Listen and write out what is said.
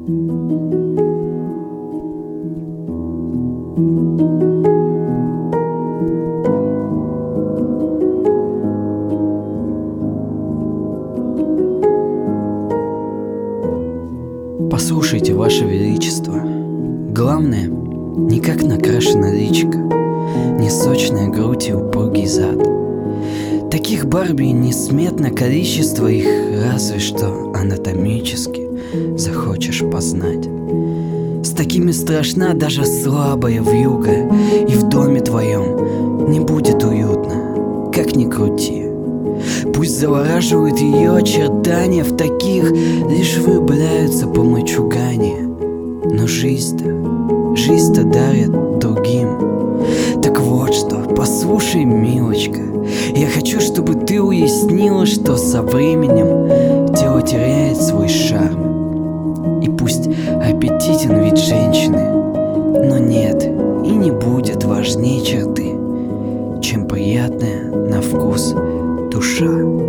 Послушайте, Ваше Величество, главное, не как накрашена личико, не сочная грудь и упругий зад. Таких Барби несметно количество, их разве что анатомически захочешь познать. С такими страшна даже слабая вьюга, и в доме твоем не будет уютно, как ни крути. Пусть завораживают ее очертания, в таких лишь влюбляются по мальчугане. Но жизнь-то дарят другим. Так вот что, послушай, милочка, я хочу, чтобы ты уяснила, что со временем тело теряет свой шарм. И пусть аппетитен вид женщины, но нет и не будет важнее черты, чем приятная на вкус душа.